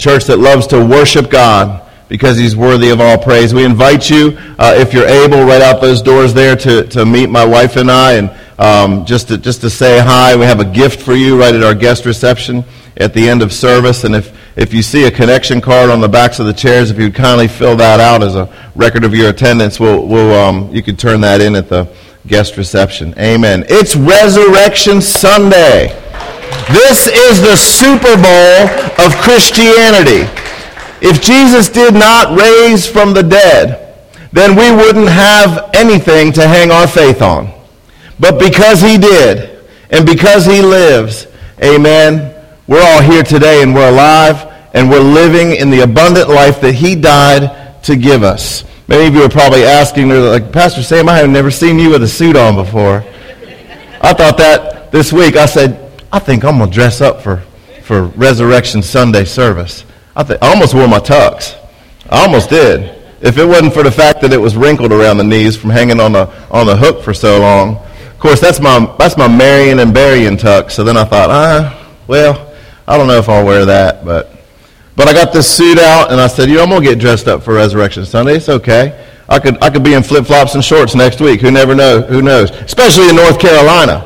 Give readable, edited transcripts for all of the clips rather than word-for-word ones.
church that loves to worship God because he's worthy of all praise. We invite you, if you're able, right out those doors there to meet my wife and I, and just to say hi. We have a gift for you right at our guest reception at the end of service. And if you see a connection card on the backs of the chairs, if you'd kindly fill that out as a record of your attendance, you can turn that in at the guest reception. Amen. It's Resurrection Sunday. This is the Super Bowl of Christianity. If Jesus did not raise from the dead, then we wouldn't have anything to hang our faith on. But because he did, and because he lives, amen, we're all here today and we're alive, and we're living in the abundant life that he died to give us. Many of you are probably asking, like, Pastor Sam, I have never seen you with a suit on before. I thought that this week. I said, I think I'm going to dress up for Resurrection Sunday service. I almost wore my tux. I almost did. If it wasn't for the fact that it was wrinkled around the knees from hanging on the hook for so long. Of course, that's my Marion and Berrien tux. So then I thought, well, I don't know if I'll wear that, but I got this suit out and I said, I'm gonna get dressed up for Resurrection Sunday. It's okay. I could be in flip flops and shorts next week. Who knows? Especially in North Carolina.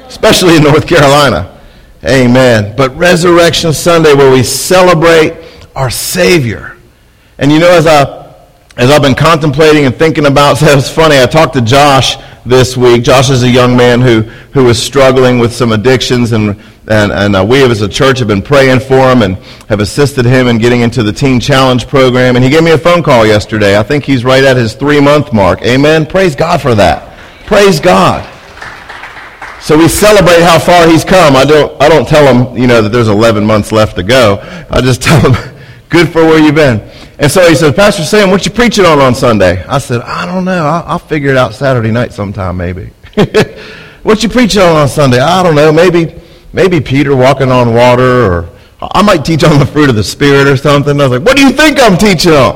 Amen. But Resurrection Sunday, where we celebrate our Savior. And as I've been contemplating and thinking about, so it was funny, I talked to Josh this week. Josh is a young man who is struggling with some addictions, and we as a church have been praying for him and have assisted him in getting into the Teen Challenge program. And he gave me a phone call yesterday. I think he's right at his 3-month mark. Amen. Praise God for that. Praise God. So we celebrate how far he's come. I don't tell him, that there's 11 months left to go. I just tell him, good for where you've been. And so he said, Pastor Sam, what you preaching on Sunday? I said, I don't know. I'll figure it out Saturday night sometime, maybe. What you preaching on Sunday? I don't know. Maybe Peter walking on water, or I might teach on the fruit of the Spirit or something. I was like, what do you think I'm teaching on?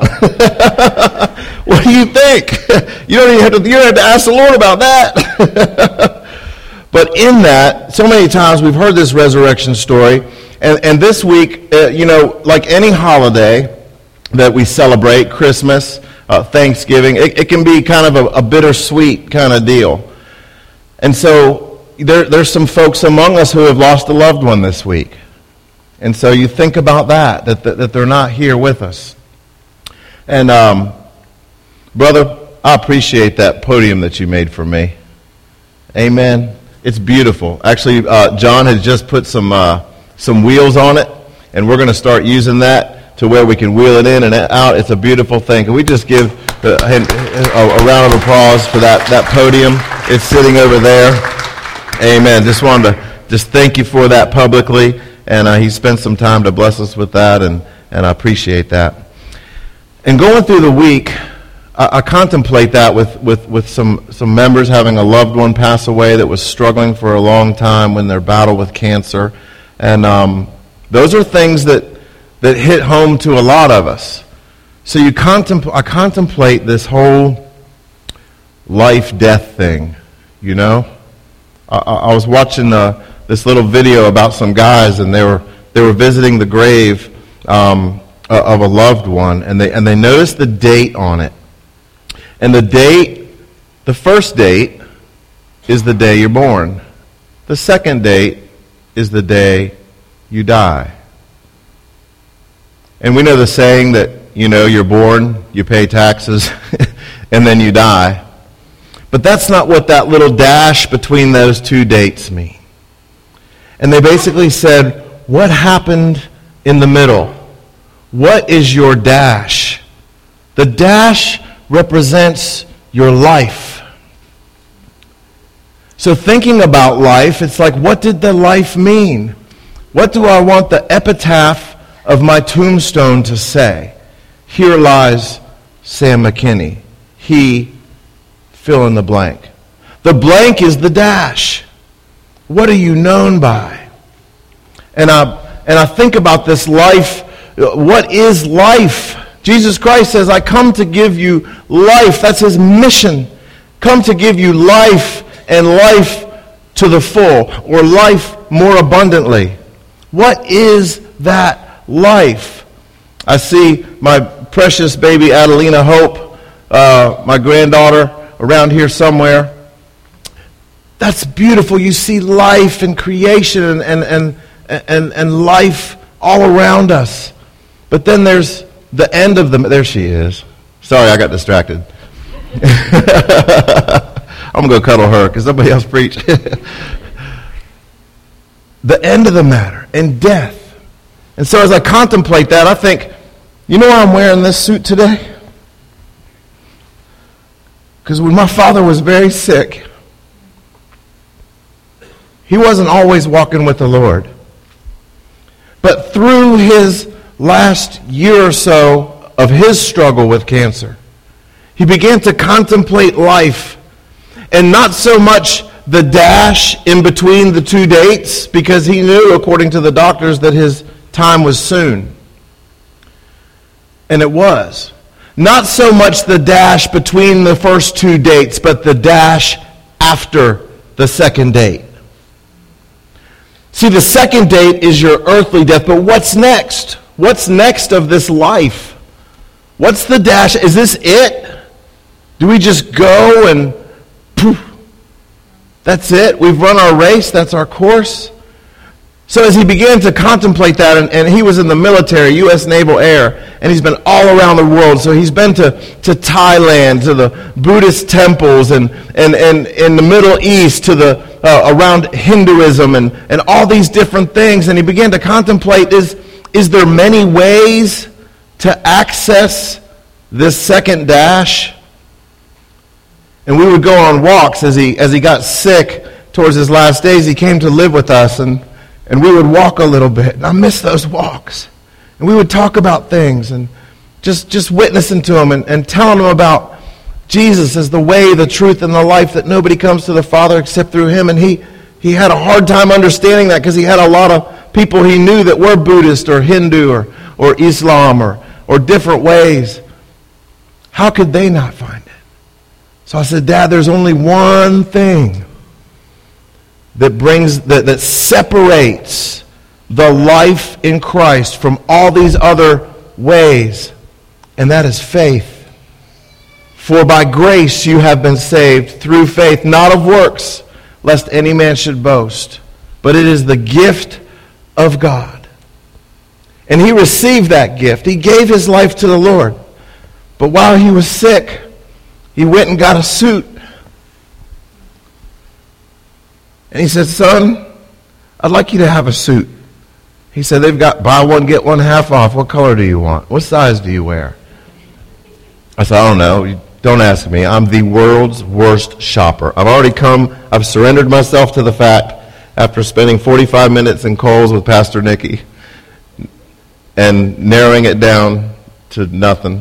What do you think? You don't even have to ask the Lord about that. But in that, so many times we've heard this resurrection story, and this week, like any holiday that we celebrate, Christmas, Thanksgiving, it can be kind of a bittersweet kind of deal. And so there's some folks among us who have lost a loved one this week. And so you think about that they're not here with us. And brother, I appreciate that podium that you made for me. Amen. It's beautiful. Actually, John has just put some wheels on it, and we're going to start using that to where we can wheel it in and out. It's a beautiful thing. Can we just give a round of applause for that podium? It's sitting over there. Amen. Just wanted to thank you for that publicly, and he spent some time to bless us with that, and I appreciate that. And going through the week, I contemplate that with some members having a loved one pass away that was struggling for a long time in their battle with cancer. And those are things that hit home to a lot of us. So I contemplate this whole life-death thing, I was watching this little video about some guys, and they were visiting the grave of a loved one, and they noticed the date on it. And the first date is the day you're born. The second date is the day you die. And we know the saying that, you're born, you pay taxes, and then you die. But that's not what that little dash between those two dates mean. And they basically said, what happened in the middle? What is your dash? The dash represents your life. So thinking about life, it's like, what did the life mean? What do I want the epitaph of my tombstone to say? Here lies Sam McKinney. He, fill in the blank. The blank is the dash. What are you known by? And I think about this life. What is life? Jesus Christ says, I come to give you life. That's his mission. Come to give you life, and life to the full, or life more abundantly. What is that life? I see my precious baby Adelina Hope, my granddaughter, around here somewhere. That's beautiful. You see life and creation and life all around us. But then there's the end of there she is. Sorry, I got distracted. I'm going to go cuddle her because somebody else preached. The end of the matter, and death. And so as I contemplate that, I think, you know why I'm wearing this suit today? Because when my father was very sick, he wasn't always walking with the Lord. But through his last year or so of his struggle with cancer, he began to contemplate life, and not so much the dash in between the two dates, because he knew, according to the doctors, that his time was soon. And it was. Not so much the dash between the first two dates, but the dash after the second date. See, the second date is your earthly death, but what's next? What's next of this life? What's the dash? Is this it? Do we just go and poof? That's it? We've run our race? That's our course? So as he began to contemplate that, and he was in the military, U.S. Naval Air, and he's been all around the world. So he's been to Thailand, to the Buddhist temples, and in the Middle East, to the around Hinduism, and all these different things. And he began to contemplate, is there many ways to access this second dash? And we would go on walks as he got sick towards his last days. He came to live with us, and we would walk a little bit. And I miss those walks. And we would talk about things and just witnessing to him and telling him about Jesus as the way, the truth, and the life, that nobody comes to the Father except through him. And he had a hard time understanding that, because he had a lot of people he knew that were Buddhist or Hindu or Islam or different ways. How could they not find it? So I said, Dad, there's only one thing that separates the life in Christ from all these other ways, and that is faith. For by grace you have been saved through faith, not of works, lest any man should boast. But it is the gift of God. And he received that gift. He gave his life to the Lord. But while he was sick, he went and got a suit. And he said, Son, I'd like you to have a suit. He said, they've got buy one, get one half off. What color do you want? What size do you wear? I said, I don't know. Don't ask me. I'm the world's worst shopper. I've surrendered myself to the fact, after spending 45 minutes in Kohl's with Pastor Nikki and narrowing it down to nothing.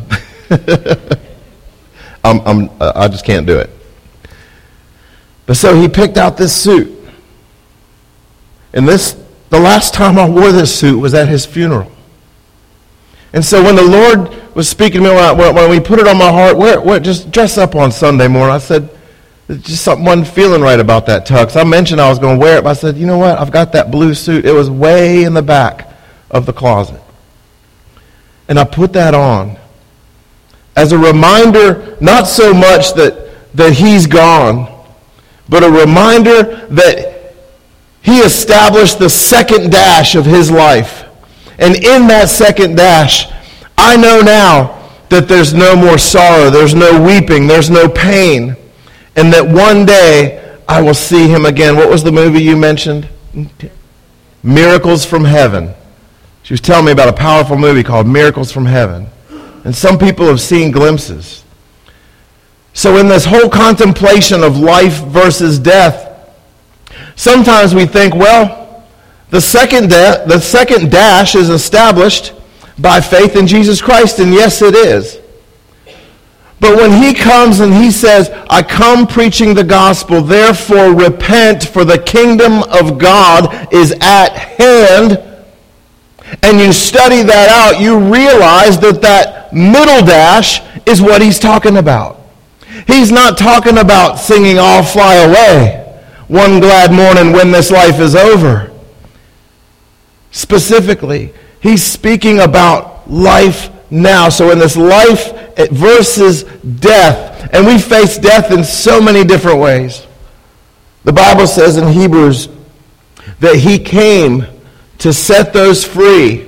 I just can't do it. But so he picked out this suit. And the last time I wore this suit was at his funeral. And so when the Lord was speaking to me, when we put it on my heart, just dress up on Sunday morning, I said, just something wasn't feeling right about that tux. I mentioned I was going to wear it, but I said, you know what? I've got that blue suit. It was way in the back of the closet. And I put that on as a reminder, not so much that he's gone, but a reminder that he established the second dash of his life. And in that second dash, I know now that there's no more sorrow, there's no weeping, there's no pain, and that one day I will see him again. What was the movie you mentioned? Miracles from Heaven. She was telling me about a powerful movie called Miracles from Heaven. And some people have seen glimpses. So in this whole contemplation of life versus death, sometimes we think, well, the second dash is established by faith in Jesus Christ, and yes, it is. But when he comes and he says, I come preaching the gospel, therefore repent, for the kingdom of God is at hand, and you study that out, you realize that middle dash is what he's talking about. He's not talking about singing I'll fly away one glad morning when this life is over. Specifically, he's speaking about life now. So in this life versus death, and we face death in so many different ways. The Bible says in Hebrews that he came to set those free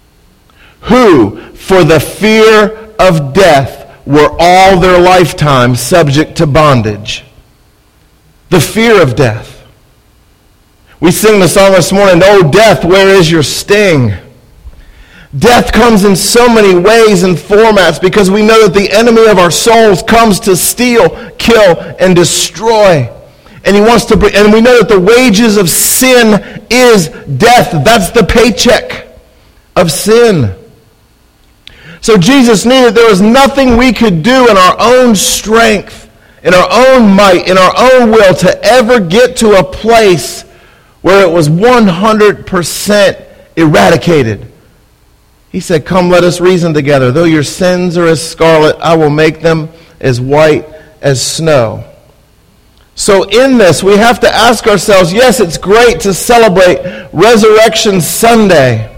who, for the fear of death, were all their lifetime subject to bondage. The fear of death. We sing the song this morning, "Oh death, where is your sting?" Death comes in so many ways and formats because we know that the enemy of our souls comes to steal, kill, and destroy. And he wants to bring, and we know that the wages of sin is death. That's the paycheck of sin. So Jesus knew that there was nothing we could do in our own strength, in our own might, in our own will to ever get to a place where it was 100% eradicated. He said, "Come, let us reason together. Though your sins are as scarlet, I will make them as white as snow." So in this, we have to ask ourselves, yes, it's great to celebrate Resurrection Sunday.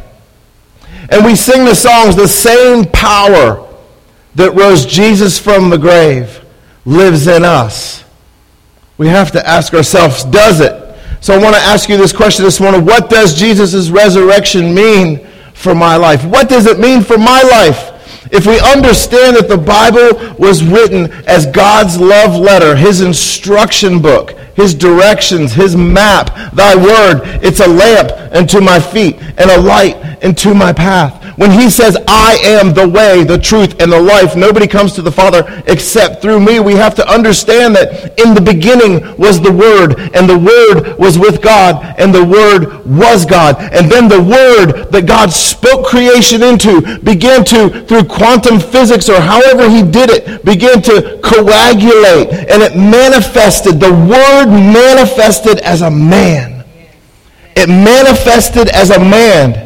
And we sing the songs, the same power that rose Jesus from the grave lives in us. We have to ask ourselves, does it? So I want to ask you this question this morning. What does Jesus' resurrection mean for my life? What does it mean for my life? If we understand that the Bible was written as God's love letter, his instruction book, his directions, his map, thy word, it's a lamp unto my feet and a light into my path. When he says, I am the way, the truth, and the life, nobody comes to the Father except through me. We have to understand that in the beginning was the Word, and the Word was with God, and the Word was God. And then the Word that God spoke creation into began to, through quantum physics or however he did it, began to coagulate, and it manifested. The Word manifested as a man. It manifested as a man.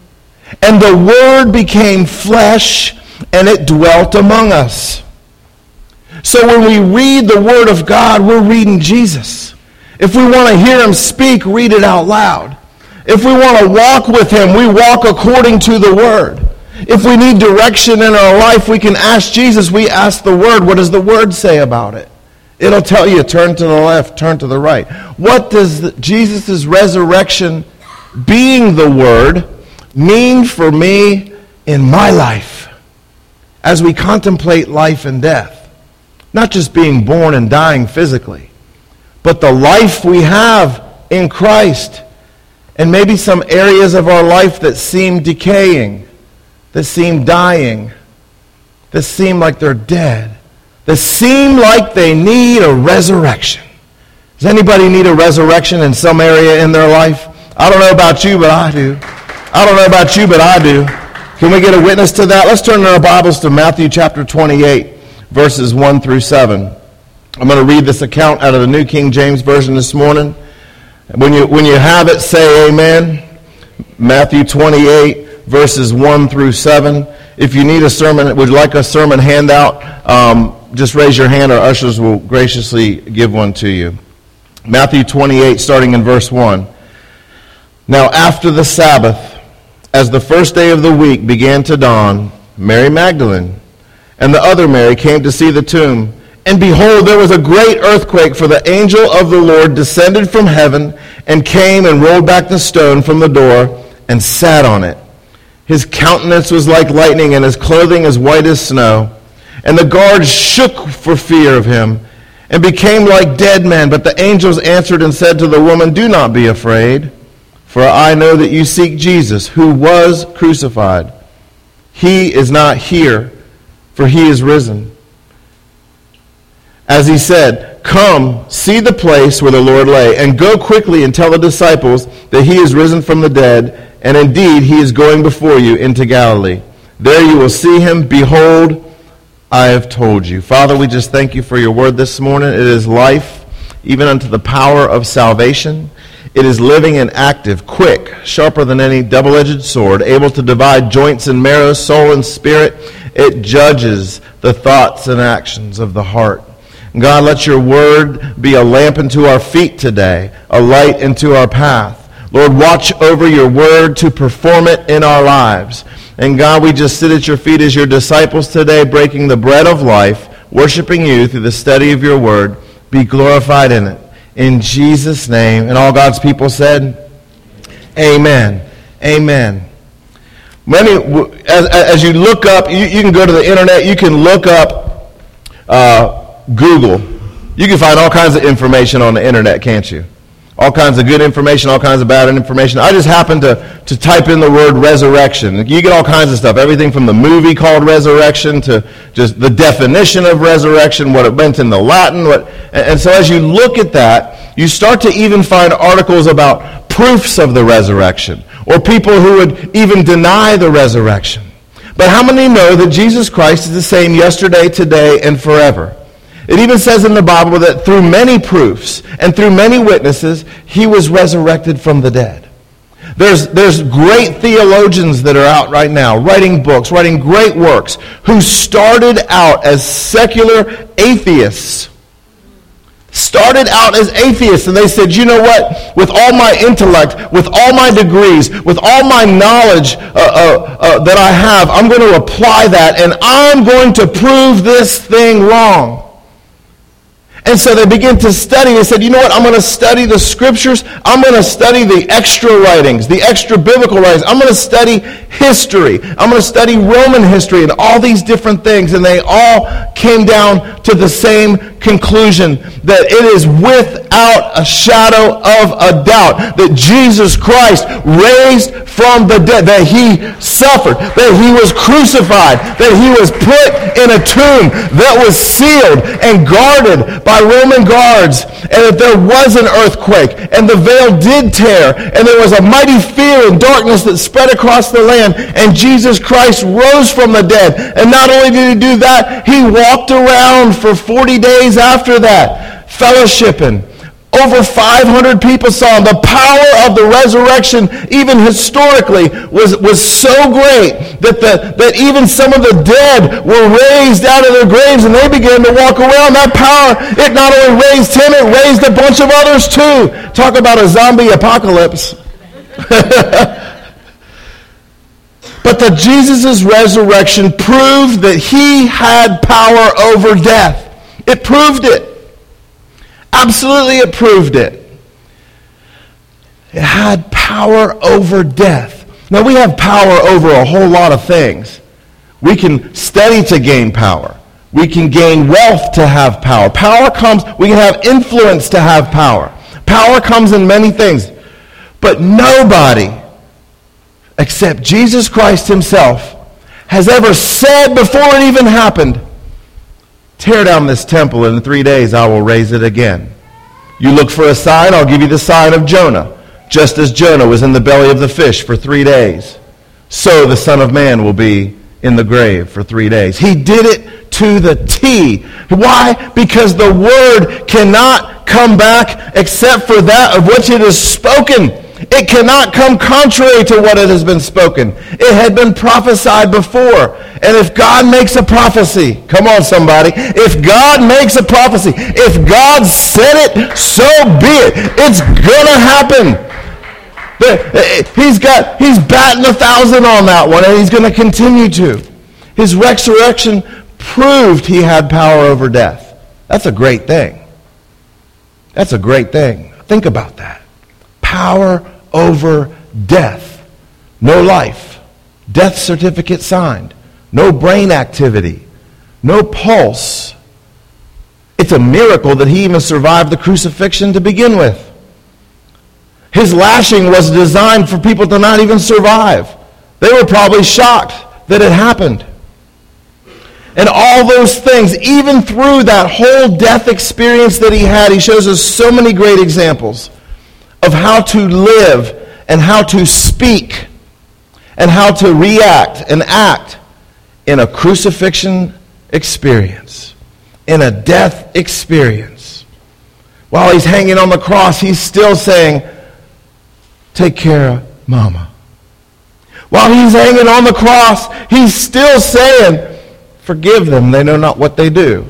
And the Word became flesh, and it dwelt among us. So when we read the Word of God, we're reading Jesus. If we want to hear him speak, read it out loud. If we want to walk with him, we walk according to the Word. If we need direction in our life, we can ask Jesus. We ask the Word. What does the Word say about it? It'll tell you, turn to the left, turn to the right. What does Jesus' resurrection, being the Word, mean for me in my life as we contemplate life and death? Not just being born and dying physically, but the life we have in Christ, and maybe some areas of our life that seem decaying, that seem dying, that seem like they're dead, that seem like they need a resurrection. Does anybody need a resurrection in some area in their life? I don't know about you, but I do. I don't know about you, but I do. Can we get a witness to that? Let's turn our Bibles to Matthew chapter 28, verses 1 through 7. I'm going to read this account out of the New King James Version this morning. When you have it, say amen. Matthew 28, verses 1 through 7. If you need a sermon, would you like a sermon handout, just raise your hand. Our ushers will graciously give one to you. Matthew 28, starting in verse 1. Now after the Sabbath, as the first day of the week began to dawn, Mary Magdalene and the other Mary came to see the tomb. And behold, there was a great earthquake, for the angel of the Lord descended from heaven and came and rolled back the stone from the door and sat on it. His countenance was like lightning, and his clothing as white as snow. And the guards shook for fear of him and became like dead men. But the angels answered and said to the woman, do not be afraid, for I know that you seek Jesus, who was crucified. He is not here, for he is risen. As he said, come, see the place where the Lord lay, and go quickly and tell the disciples that he is risen from the dead, and indeed he is going before you into Galilee. There you will see him. Behold, I have told you. Father, we just thank you for your word this morning. It is life, even unto the power of salvation. It is living and active, quick, sharper than any double-edged sword, able to divide joints and marrow, soul and spirit. It judges the thoughts and actions of the heart. God, let your word be a lamp unto our feet today, a light into our path. Lord, watch over your word to perform it in our lives. And God, we just sit at your feet as your disciples today, breaking the bread of life, worshiping you through the study of your word. Be glorified in it. In Jesus' name. And all God's people said, amen. Amen. As you look up, you can go to the internet, you can look up Google. You can find all kinds of information on the internet, can't you? All kinds of good information, all kinds of bad information. I just happened to type in the word resurrection. You get all kinds of stuff, everything from the movie called Resurrection to just the definition of resurrection, what it meant in the Latin. And so as you look at that, you start to even find articles about proofs of the resurrection, or people who would even deny the resurrection. But how many know that Jesus Christ is the same yesterday, today, and forever? It even says in the Bible that through many proofs and through many witnesses, he was resurrected from the dead. There's great theologians that are out right now, writing books, writing great works, who started out as secular atheists. Started out as atheists, and they said, you know what, with all my intellect, with all my degrees, with all my knowledge that I have, I'm going to apply that, and I'm going to prove this thing wrong. And so they began to study. They said, you know what, I'm going to study the scriptures. I'm going to study the extra writings, the extra biblical writings. I'm going to study history. I'm going to study Roman history and all these different things. And they all came down to the same conclusion, that it is without a shadow of a doubt that Jesus Christ raised from the dead, that he suffered, that he was crucified, that he was put in a tomb that was sealed and guarded by Roman guards, and that there was an earthquake, and the veil did tear, and there was a mighty fear and darkness that spread across the land, and Jesus Christ rose from the dead. And not only did he do that, he walked around for 40 days after that, fellowshipping. Over 500 people saw him. The power of the resurrection, even historically, was so great that even some of the dead were raised out of their graves, and they began to walk around. That power, it not only raised him, it raised a bunch of others too. Talk about a zombie apocalypse. But that Jesus' resurrection proved that he had power over death. It proved it. Absolutely, it proved it. It had power over death. Now, we have power over a whole lot of things. We can study to gain power. We can gain wealth to have power. Power comes, we can have influence to have power. Power comes in many things. But nobody, except Jesus Christ himself, has ever said before it even happened, tear down this temple, and in 3 days I will raise it again. You look for a sign, I'll give you the sign of Jonah. Just as Jonah was in the belly of the fish for 3 days, so the Son of Man will be in the grave for 3 days. He did it to the T. Why? Because the word cannot come back except for that of which it is spoken. It cannot come contrary to what it has been spoken. It had been prophesied before. And if God makes a prophecy, come on somebody, if God makes a prophecy, if God said it, so be it. It's gonna happen. He's batting 1,000 on that one, and he's gonna continue to. His resurrection proved he had power over death. That's a great thing. That's a great thing. Think about that. Power over death. No life. Death certificate signed. No brain activity. No pulse. It's a miracle that he even survived the crucifixion to begin with. His lashing was designed for people to not even survive. They were probably shocked that it happened. And all those things, even through that whole death experience that he had, he shows us so many great examples of how to live and how to speak and how to react and act in a crucifixion experience, in a death experience. While he's hanging on the cross, he's still saying, take care of Mama. While he's hanging on the cross, he's still saying, forgive them, they know not what they do.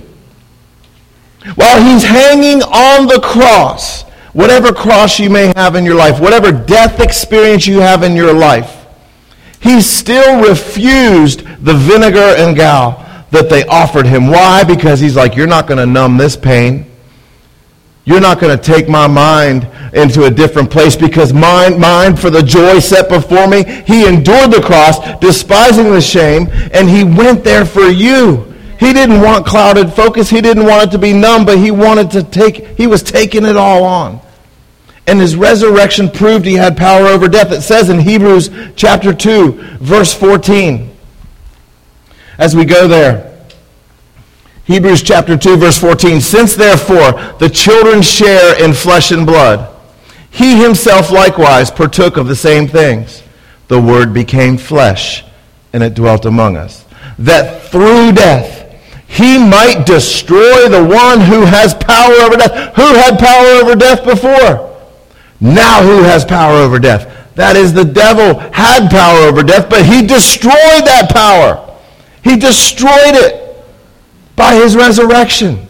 While he's hanging on the cross, whatever cross you may have in your life, whatever death experience you have in your life, He still refused the vinegar and gall that they offered him. Why? Because he's like, you're not going to numb this pain. You're not going to take my mind into a different place, because mine for the joy set before me. He endured the cross, despising the shame, and he went there for you. He didn't want clouded focus. He didn't want it to be numb, but he was taking it all on. And his resurrection proved he had power over death. It says in Hebrews chapter 2, verse 14. As we go there, Hebrews chapter 2, verse 14. Since therefore the children share in flesh and blood, he himself likewise partook of the same things. The Word became flesh, and it dwelt among us, that through death he might destroy the one who has power over death. Who had power over death before? Now who has power over death? That is, the devil had power over death, but he destroyed that power. He destroyed it by his resurrection.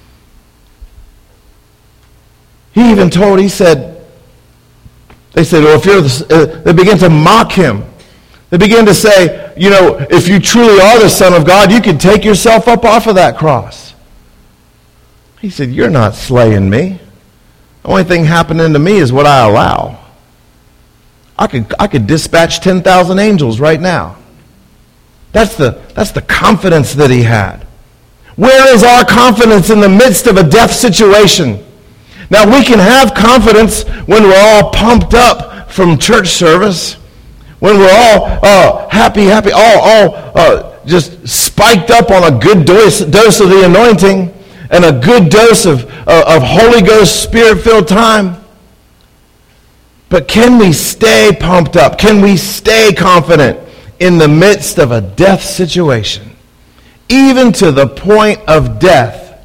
He even told, they said, well, if you're they began to mock him. They began to say, if you truly are the Son of God, you could take yourself up off of that cross. He said, you're not slaying me. The only thing happening to me is what I allow. I could dispatch 10,000 angels right now. That's the confidence that he had. Where is our confidence in the midst of a death situation? Now, we can have confidence when we're all pumped up from church service, when we're all happy, all just spiked up on a good dose of the anointing and a good dose of Holy Ghost Spirit-filled time. But can we stay pumped up? Can we stay confident in the midst of a death situation? Even to the point of death.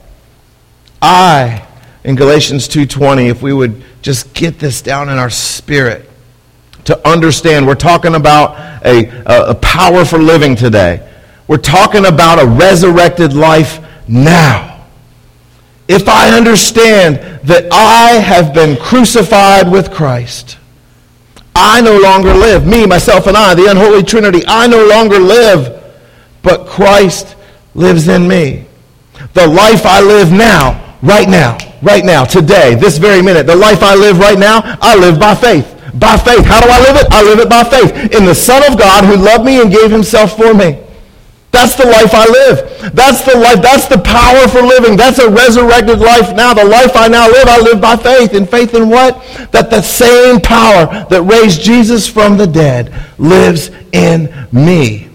In Galatians 2:20, if we would just get this down in our spirit to understand, we're talking about a power for living today. We're talking about a resurrected life now. If I understand that I have been crucified with Christ, I no longer live. Me, myself, and I, the unholy Trinity, I no longer live, but Christ lives in me. The life I live now, right now, today, this very minute, the life I live right now, I live by faith. By faith. How do I live it? I live it by faith. In the Son of God who loved me and gave himself for me. That's the life I live. That's the life. That's the power for living. That's a resurrected life now. The life I now live, I live by faith. And faith in what? That the same power that raised Jesus from the dead lives in me.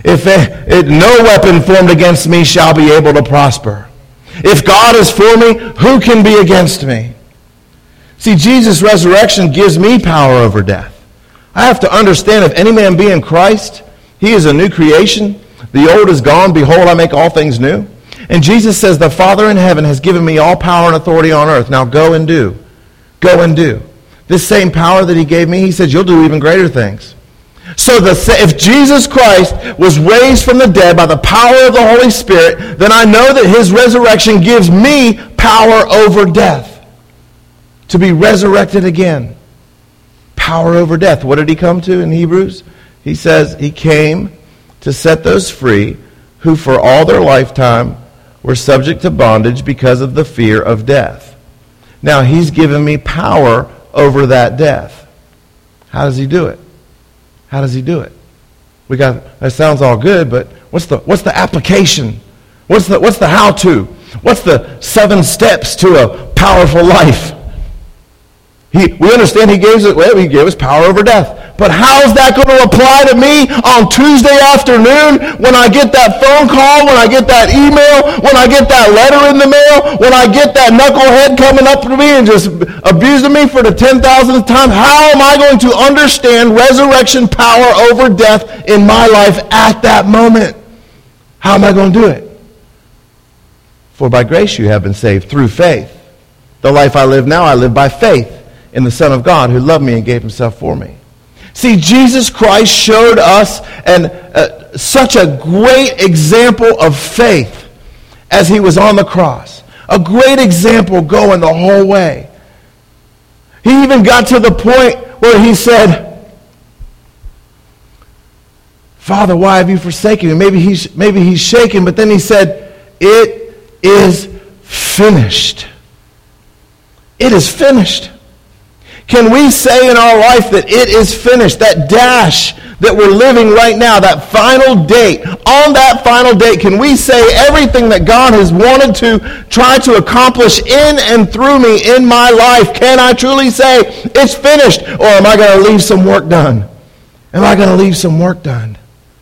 No weapon formed against me shall be able to prosper. If God is for me, who can be against me? See, Jesus' resurrection gives me power over death. I have to understand, if any man be in Christ, he is a new creation. The old is gone. Behold, I make all things new. And Jesus says, the Father in heaven has given me all power and authority on earth. Now go and do. Go and do. This same power that he gave me, he says, you'll do even greater things. So if Jesus Christ was raised from the dead by the power of the Holy Spirit, then I know that his resurrection gives me power over death. To be resurrected again. Power over death. What did he come to in Hebrews? He says he came to set those free who for all their lifetime were subject to bondage because of the fear of death. Now he's given me power over that death. How does he do it? How does he do it? That sounds all good, but what's the application? What's the how-to? What's the 7 steps to a powerful life? We understand he gave us power over death. But how's that going to apply to me on Tuesday afternoon when I get that phone call, when I get that email, when I get that letter in the mail, when I get that knucklehead coming up to me and just abusing me for the 10,000th time? How am I going to understand resurrection power over death in my life at that moment? How am I going to do it? For by grace you have been saved through faith. The life I live now, I live by faith in the Son of God who loved me and gave himself for me. See, Jesus Christ showed us such a great example of faith as he was on the cross. A great example going the whole way. He even got to the point where he said, Father, why have you forsaken me? Maybe he's shaken, but then he said, it is finished. It is finished. Can we say in our life that it is finished? That dash that we're living right now, that final date, on that final date, can we say everything that God has wanted to try to accomplish in and through me in my life? Can I truly say it's finished? Or am I going to leave some work done? Am I going to leave some work done?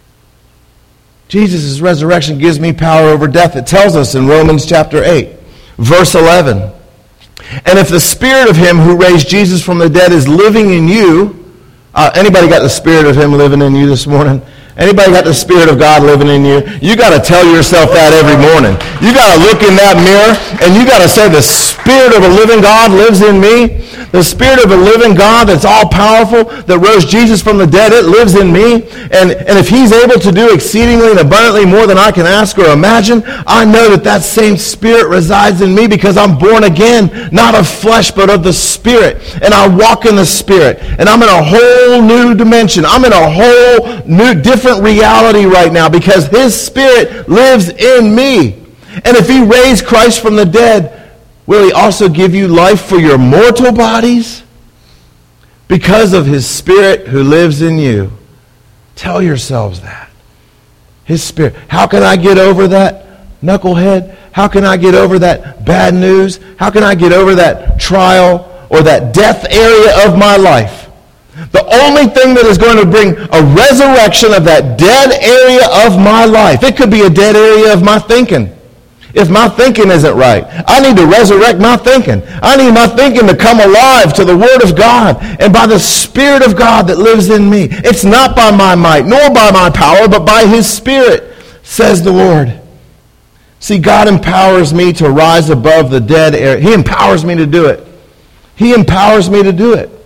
Jesus' resurrection gives me power over death. It tells us in Romans chapter 8, verse 11. And if the spirit of him who raised Jesus from the dead is living in you, anybody got the spirit of him living in you this morning? Anybody got the spirit of God living in you? You got to tell yourself that every morning. You got to look in that mirror and you got to say, the spirit of a living God lives in me. The spirit of a living God that's all powerful, that rose Jesus from the dead, it lives in me. And if he's able to do exceedingly and abundantly more than I can ask or imagine, I know that that same spirit resides in me because I'm born again, not of flesh, but of the spirit. And I walk in the spirit. And I'm in a whole new dimension. I'm in a whole new, different reality right now because his spirit lives in me. And if he raised Christ from the dead, will he also give you life for your mortal bodies? Because of his spirit who lives in you. Tell yourselves that. His spirit. How can I get over that knucklehead? How can I get over that bad news? How can I get over that trial or that death area of my life? The only thing that is going to bring a resurrection of that dead area of my life, it could be a dead area of my thinking. If my thinking isn't right, I need to resurrect my thinking. I need my thinking to come alive to the Word of God and by the Spirit of God that lives in me. It's not by my might nor by my power, but by his Spirit, says the Lord. See, God empowers me to rise above the dead area. He empowers me to do it. He empowers me to do it.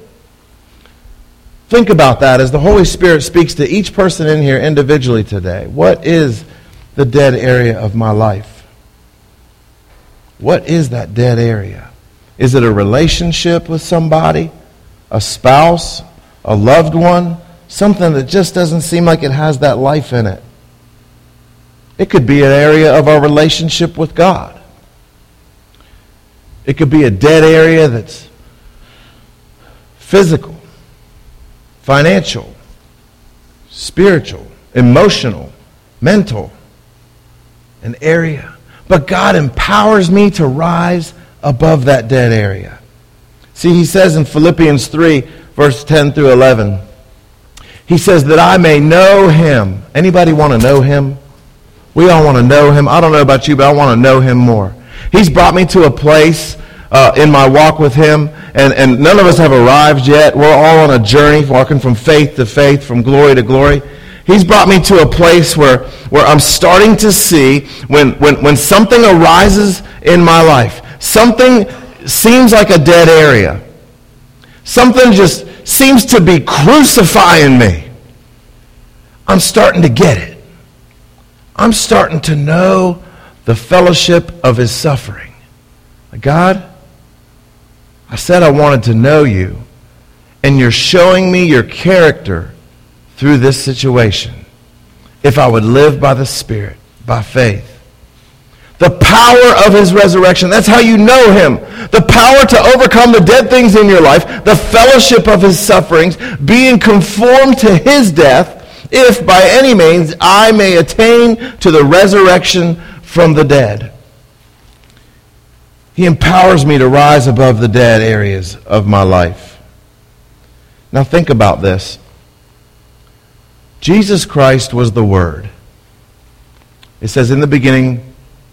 Think about that as the Holy Spirit speaks to each person in here individually today. What is the dead area of my life? What is that dead area? Is it a relationship with somebody? A spouse? A loved one? Something that just doesn't seem like it has that life in it. It could be an area of our relationship with God. It could be a dead area that's physical, financial, spiritual, emotional, mental, an area. But God empowers me to rise above that dead area. See, he says in Philippians 3, verse 10 through 11, he says that I may know him. Anybody want to know him? We all want to know him. I don't know about you, but I want to know him more. He's brought me to a place in my walk with him, and none of us have arrived yet. We're all on a journey, walking from faith to faith, from glory to glory. He's brought me to a place where I'm starting to see when something arises in my life, something seems like a dead area. Something just seems to be crucifying me. I'm starting to get it. I'm starting to know the fellowship of his suffering. God, I said I wanted to know you, and you're showing me your character through this situation. If I would live by the Spirit, by faith. The power of his resurrection, that's how you know him. The power to overcome the dead things in your life, the fellowship of his sufferings, being conformed to his death, if by any means I may attain to the resurrection from the dead. He empowers me to rise above the dead areas of my life. Now think about this. Jesus Christ was the Word. It says, in the beginning,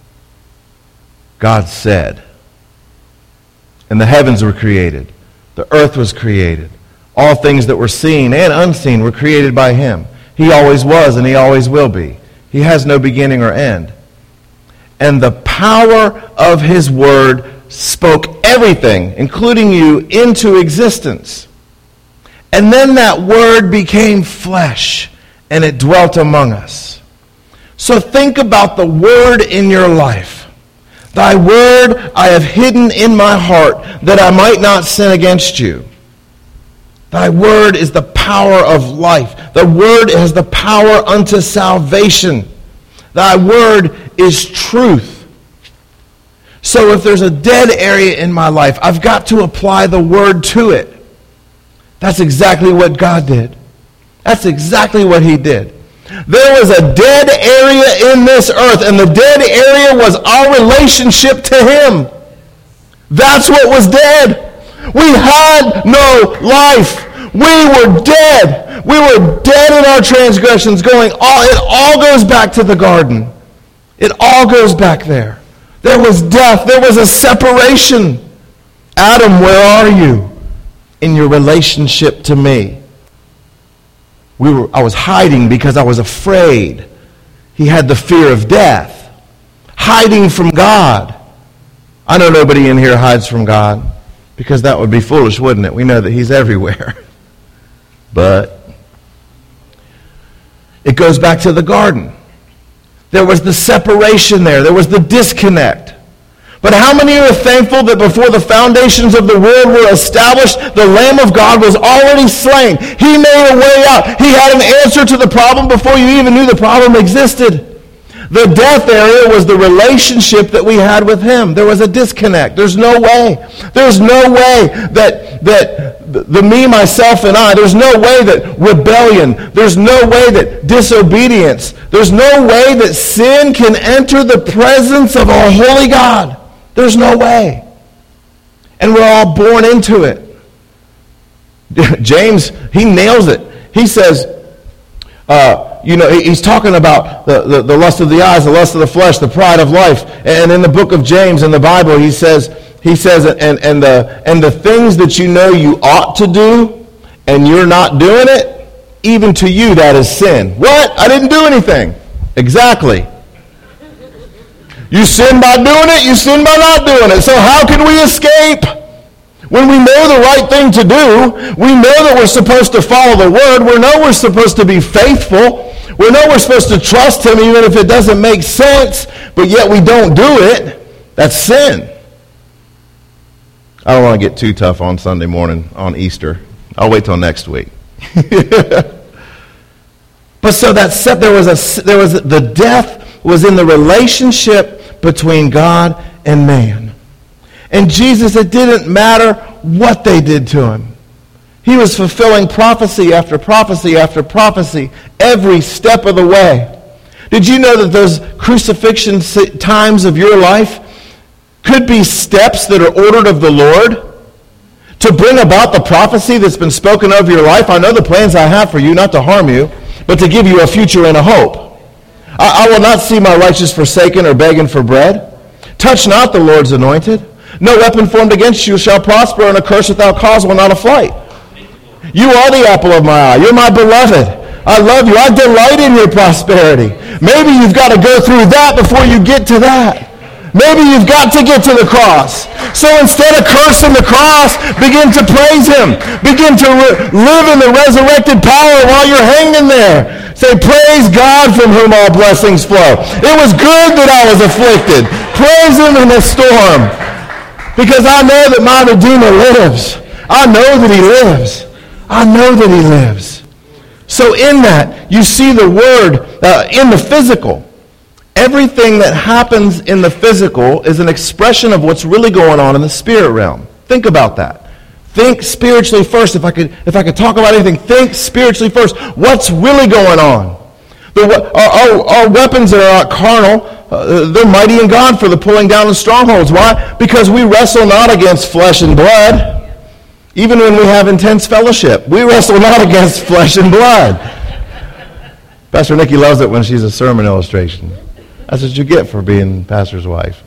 God said. And the heavens were created. The earth was created. All things that were seen and unseen were created by him. He always was and he always will be. He has no beginning or end. And the power of his Word spoke everything, including you, into existence. And then that Word became flesh, and it dwelt among us. So think about the Word in your life. Thy word I have hidden in my heart, that I might not sin against you. Thy word is the power of life. The word has the power unto salvation. Thy word is truth. So if there's a dead area in my life, I've got to apply the word to it. That's exactly what God did. That's exactly what he did. There was a dead area in this earth, and the dead area was our relationship to him. That's what was dead. We had no life. We were dead. We were dead in our transgressions. It all goes back to the garden. It all goes back there. There was death. There was a separation. Adam, where are you in your relationship to me? I was hiding because I was afraid. He had the fear of death. Hiding from God. I know nobody in here hides from God, because that would be foolish, wouldn't it? We know that he's everywhere. But it goes back to the garden. There was the separation there. There was the disconnect. But how many are thankful that before the foundations of the world were established, the Lamb of God was already slain? He made a way out. He had an answer to the problem before you even knew the problem existed. The death area was the relationship that we had with him. There was a disconnect. There's no way. There's no way that the me, myself, and I, there's no way that rebellion, there's no way that disobedience, there's no way that sin can enter the presence of a holy God. There's no way. And we're all born into it. James, he nails it. He says, he's talking about the lust of the eyes, the lust of the flesh, the pride of life. And in the book of James, in the Bible, he says, and the things that you know you ought to do, and you're not doing it, even to you that is sin. What? I didn't do anything. Exactly. You sin by doing it, you sin by not doing it. So how can we escape? When we know the right thing to do, we know that we're supposed to follow the word, we know we're supposed to be faithful, we know we're supposed to trust him even if it doesn't make sense, but yet we don't do it. That's sin. I don't want to get too tough on Sunday morning on Easter. I'll wait till next week. But so the death was in the relationship between God and man. And Jesus, it didn't matter what they did to him. He was fulfilling prophecy after prophecy after prophecy every step of the way. Did you know that those crucifixion times of your life could be steps that are ordered of the Lord to bring about the prophecy that's been spoken of your life? I know the plans I have for you, not to harm you, but to give you a future and a hope. I will not see my righteous forsaken or begging for bread. Touch not the Lord's anointed. No weapon formed against you shall prosper, and a curse without cause will not afflict. You are the apple of my eye. You're my beloved. I love you. I delight in your prosperity. Maybe you've got to go through that before you get to that. Maybe you've got to get to the cross. So instead of cursing the cross, begin to praise him. Begin to live in the resurrected power while you're hanging there. Say, praise God from whom all blessings flow. It was good that I was afflicted. Praise him in the storm. Because I know that my Redeemer lives. I know that he lives. I know that he lives. So in that, you see the word in the physical. Everything that happens in the physical is an expression of what's really going on in the spirit realm. Think about that. Think spiritually first. If I could talk about anything, think spiritually first. What's really going on? Our weapons are not carnal. They're mighty in God for the pulling down of strongholds. Why? Because we wrestle not against flesh and blood. Even when we have intense fellowship, we wrestle not against flesh and blood. Pastor Nikki loves it when she's a sermon illustration. That's what you get for being pastor's wife.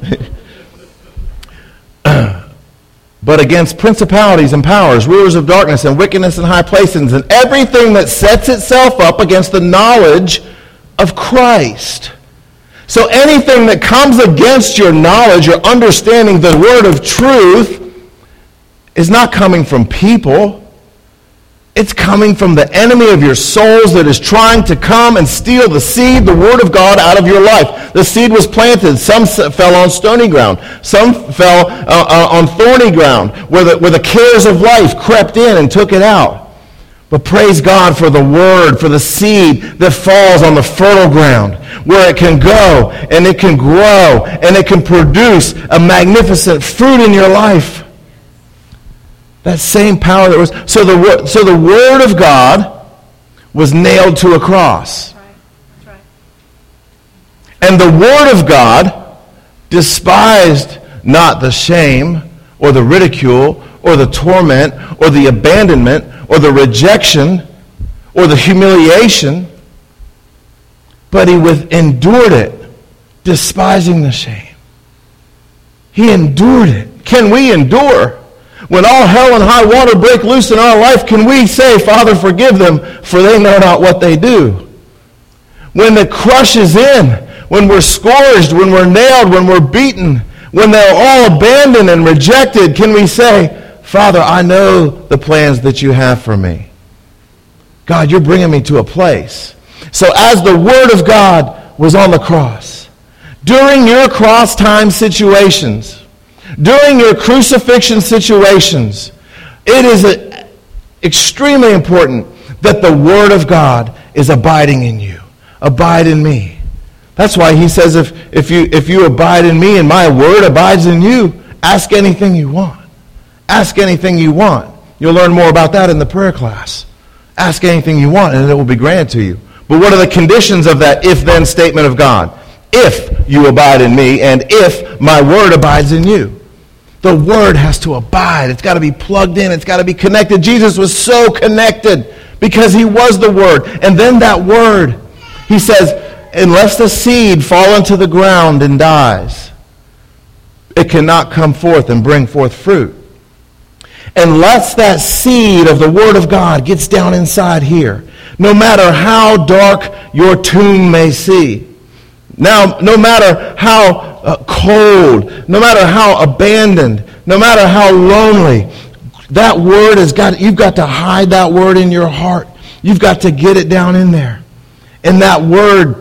But against principalities and powers, rulers of darkness and wickedness in high places, and everything that sets itself up against the knowledge of Christ. So anything that comes against your knowledge, your understanding the word of truth, is not coming from people. It's coming from the enemy of your souls that is trying to come and steal the seed, the word of God, out of your life. The seed was planted. Some fell on stony ground. Some fell on thorny ground where the cares of life crept in and took it out. But praise God for the word, for the seed that falls on the fertile ground, where it can go and it can grow and it can produce a magnificent fruit in your life. That same power that was... So the word of God was nailed to a cross. That's right. And the word of God despised not the shame or the ridicule or the torment or the abandonment or the rejection or the humiliation, but he endured it, despising the shame. He endured it. Can we endure? When all hell and high water break loose in our life, can we say, Father, forgive them, for they know not what they do? When the crush is in, when we're scourged, when we're nailed, when we're beaten, when they're all abandoned and rejected, can we say, Father, I know the plans that you have for me. God, you're bringing me to a place. So as the word of God was on the cross, during your cross time situations, during your crucifixion situations, it is extremely important that the word of God is abiding in you. Abide in me. That's why he says, if you abide in me and my word abides in you, ask anything you want. Ask anything you want. You'll learn more about that in the prayer class. Ask anything you want and it will be granted to you. But what are the conditions of that if-then statement of God? If you abide in me and if my word abides in you. The word has to abide. It's got to be plugged in. It's got to be connected. Jesus was so connected because he was the word. And then that word, he says, unless the seed fall into the ground and dies, it cannot come forth and bring forth fruit. Unless that seed of the Word of God gets down inside here, no matter how dark your tomb may see, now, no matter how cold, no matter how abandoned, no matter how lonely, that Word you've got to hide that Word in your heart. You've got to get it down in there. And that word,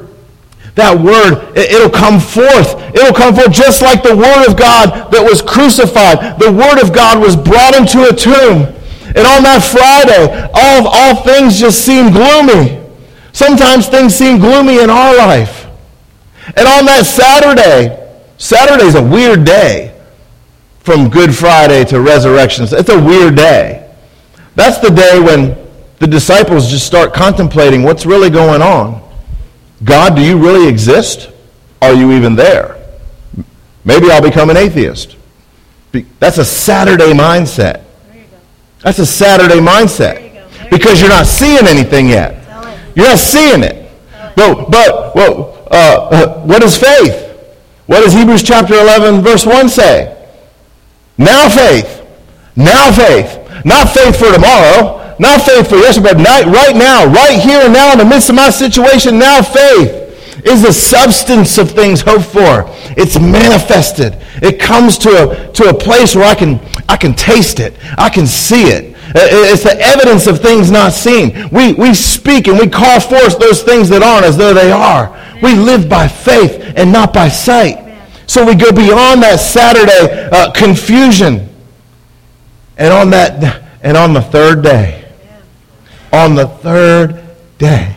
it'll come forth. It'll come forth just like the Word of God that was crucified. The Word of God was brought into a tomb. And on that Friday, all things just seem gloomy. Sometimes things seem gloomy in our life. And on that Saturday's a weird day from Good Friday to Resurrection. It's a weird day. That's the day when the disciples just start contemplating what's really going on. God, do you really exist? Are you even there? Maybe I'll become an atheist. That's a Saturday mindset. There you go. That's a Saturday mindset. There you go. Because you're not seeing anything yet. You're not seeing it. But what is faith? What does Hebrews chapter 11 verse 1 say? Now faith. Now faith. Not faith for tomorrow. Not faith for yesterday, but right now, right here and now in the midst of my situation, now faith is the substance of things hoped for. It's manifested. It comes to a place where I can taste it. I can see it. It's the evidence of things not seen. We speak and we call forth those things that aren't as though they are. We live by faith and not by sight. So we go beyond that Saturday confusion. And on the third day, on the third day,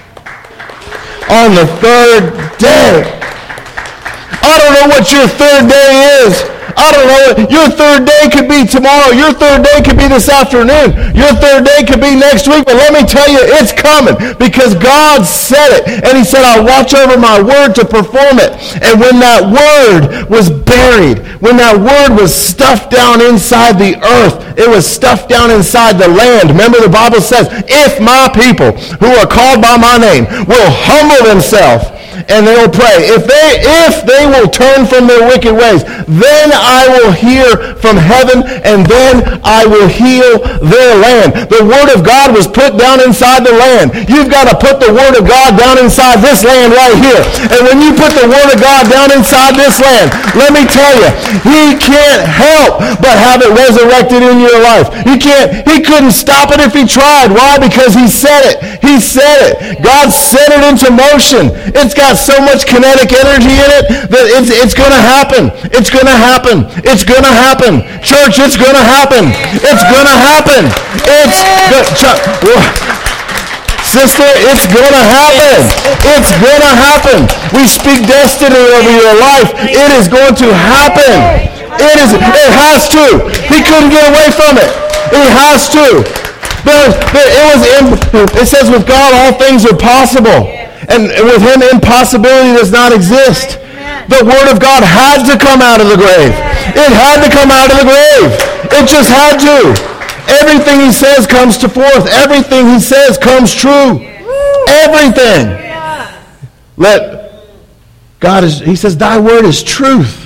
I don't know what your third day is. I don't know. Your third day could be tomorrow. Your third day could be this afternoon. Your third day could be next week. But let me tell you, it's coming because God said it. And he said, I'll watch over my word to perform it. And when that word was buried, when that word was stuffed down inside the earth, it was stuffed down inside the land. Remember the Bible says, if my people who are called by my name will humble themselves and they will pray. If they will turn from their wicked ways, then I will hear from heaven, and then I will heal their land. The Word of God was put down inside the land. You've got to put the Word of God down inside this land right here. And when you put the Word of God down inside this land, let me tell you, He can't help but have it resurrected in your life. He couldn't stop it if He tried. Why? Because He said it. He said it. God set it into motion. It's got so much kinetic energy in it that it's going to happen. It's going to happen. happen. It's going to happen. Church, it's going to happen. It's going to happen. Sister, it's going to happen. It's going to happen. We speak destiny over your life. It is going to happen. It has to. He couldn't get away from it. It has to. It says with God all things are possible. And with him impossibility does not exist. The word of God had to come out of the grave. It had to come out of the grave. It just had to. Everything he says comes to forth. Everything he says comes true. Everything. He says, thy word is truth.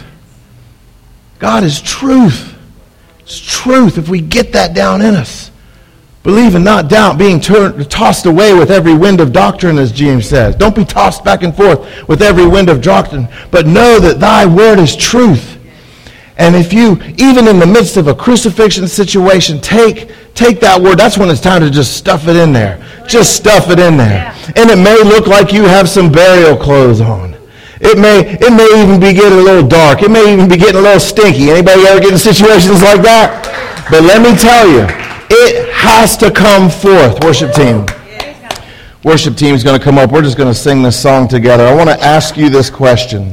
God is truth. It's truth. If we get that down in us. Believe and not doubt, being tossed away with every wind of doctrine, as James says. Don't be tossed back and forth with every wind of doctrine, but know that thy word is truth. And if you, even in the midst of a crucifixion situation, take that word, that's when it's time to just stuff it in there. Just stuff it in there. And it may look like you have some burial clothes on. It may even be getting a little dark. It may even be getting a little stinky. Anybody ever get in situations like that? But let me tell you, it has to come forth. Worship team. Worship team is going to come up. We're just going to sing this song together. I want to ask you this question.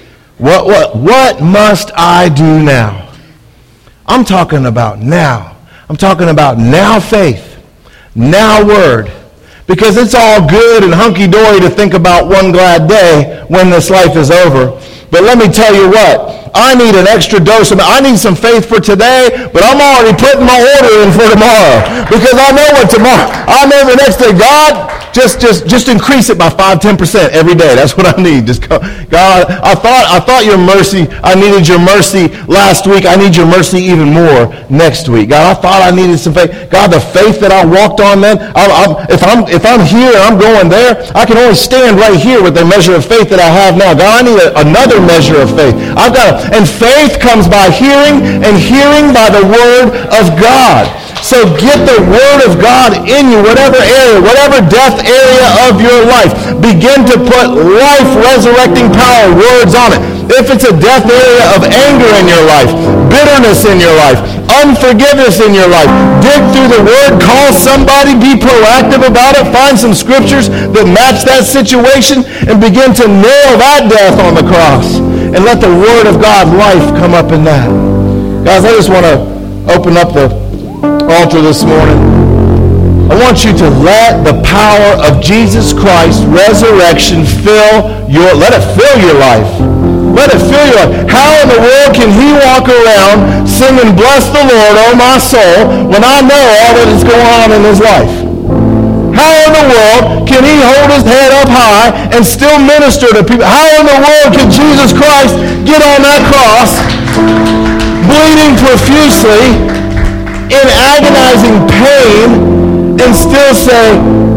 What must I do now? I'm talking about now. I'm talking about now faith, now word. Because it's all good and hunky-dory to think about one glad day when this life is over. But let me tell you what. I need an extra dose of, I need some faith for today, but I'm already putting my order in for tomorrow. Because I know what tomorrow, I know the next day, God, just increase it by 5-10% every day. That's what I need. Just go, God, I thought your mercy, I needed your mercy last week. I need your mercy even more next week. God, I thought I needed some faith. God, the faith that I walked on then, if I'm here and I'm going there, I can only stand right here with the measure of faith that I have now. God, I need another measure of faith. And faith comes by hearing, and hearing by the word of God. So get the word of God in you, whatever area, whatever death area of your life. Begin to put life-resurrecting power words on it. If it's a death area of anger in your life, bitterness in your life, unforgiveness in your life, dig through the word, call somebody, be proactive about it, find some scriptures that match that situation, and begin to nail that death on the cross. And let the word of God, life, come up in that. Guys, I just want to open up the altar this morning. I want you to let the power of Jesus Christ's resurrection let it fill your life. Let it fill your life. How in the world can he walk around singing, bless the Lord, oh my soul, when I know all that is going on in his life? How in the world can he hold his head up high and still minister to people? How in the world can Jesus Christ get on that cross, bleeding profusely, in agonizing pain, and still say,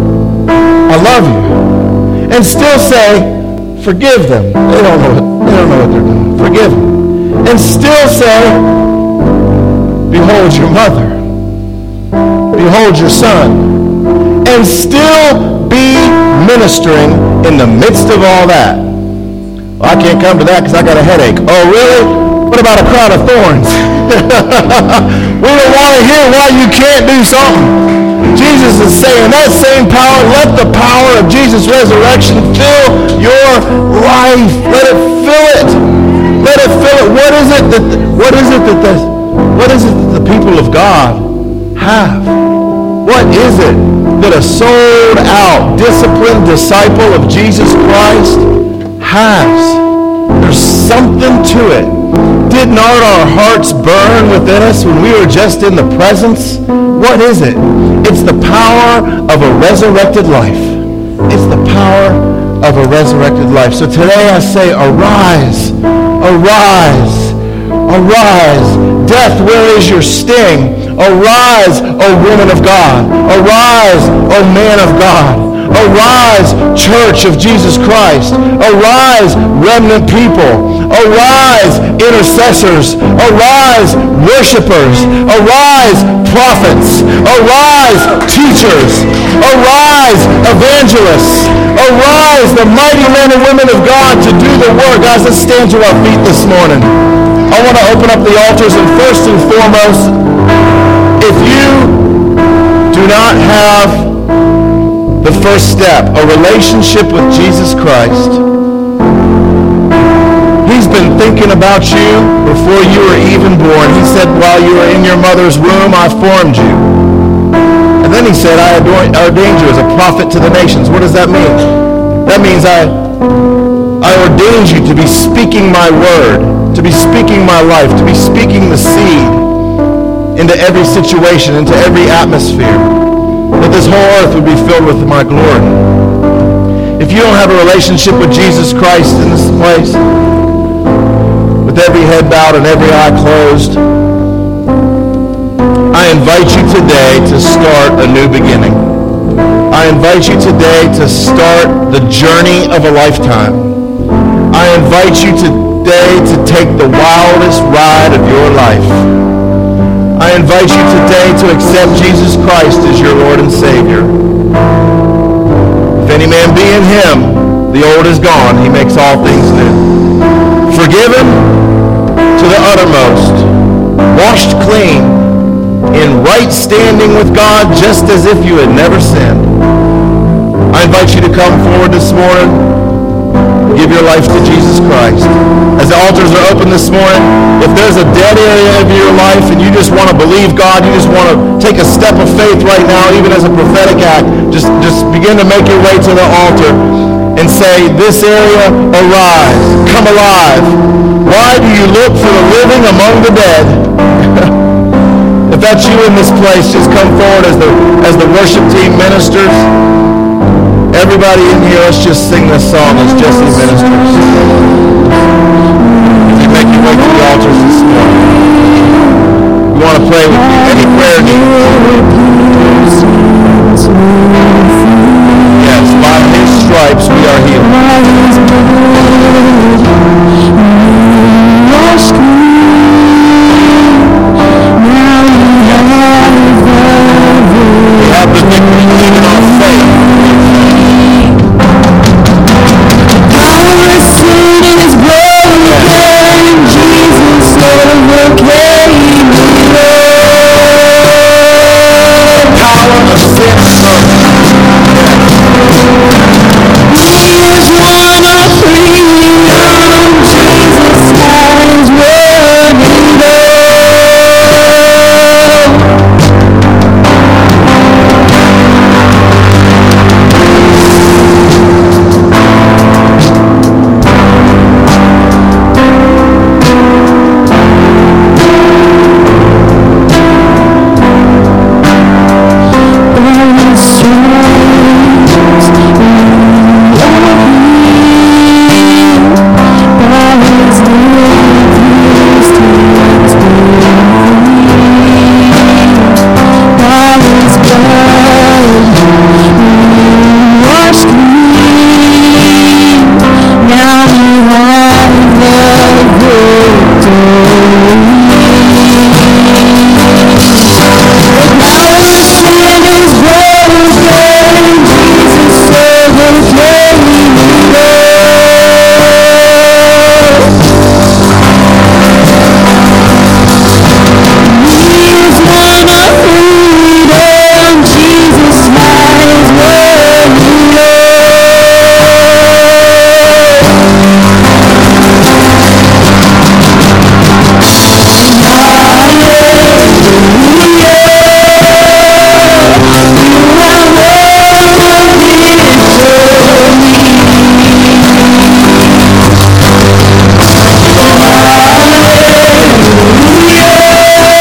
I love you, and still say, forgive them. They don't know what they're doing. Forgive them. And still say, behold your mother. Behold your son. And still be ministering in the midst of all that. Well, I can't come to that because I got a headache. Oh, really? What about a crown of thorns? We don't want to hear why you can't do something. Jesus is saying that same power, let the power of Jesus' resurrection fill your life. Let it fill it. Let it fill it. What is it that the people of God have? What is it that a sold out, disciplined disciple of Jesus Christ has? There's something to it. Did not our hearts burn within us when we were just in the presence? What is it? It's the power of a resurrected life. It's the power of a resurrected life. So today I say, arise, arise, arise. Death, where is your sting? Arise, O woman of God. Arise, O man of God. Arise, church of Jesus Christ. Arise, remnant people. Arise, intercessors. Arise, worshipers. Arise, prophets. Arise, teachers. Arise, evangelists. Arise, the mighty men and women of God to do the work. Guys, let's stand to our feet this morning. I want to open up the altars, and first and foremost, if you do not have the first step, a relationship with Jesus Christ, He's been thinking about you before you were even born. He said, while you were in your mother's womb, I formed you. And then He said, I ordained you as a prophet to the nations. What does that mean? That means I ordained you to be speaking my word, to be speaking my life, to be speaking the seed into every situation, into every atmosphere, that this whole earth would be filled with my glory. If you don't have a relationship with Jesus Christ in this place, with every head bowed and every eye closed, I invite you today to start a new beginning. I invite you today to start the journey of a lifetime. I invite you today to take the wildest ride of your life. I invite you today to accept Jesus Christ as your Lord and Savior. If any man be in Him, the old is gone. He makes all things new. Forgiven to the uttermost, washed clean, in right standing with God, just as if you had never sinned. I invite you to come forward this morning, give your life to Jesus Christ. As the altars are open this morning, if there's a dead area of your life and you just want to believe God, you just want to take a step of faith right now, even as a prophetic act, just begin to make your way to the altar and say, this area, arise, come alive. Why do you look for the living among the dead? If that's you in this place, just come forward as the worship team ministers. Everybody in here, let's just sing this song as Jesse ministers. If you make your way to the altars this morning, we want to pray with you. Any prayer needs. Yes, by His stripes we are healed.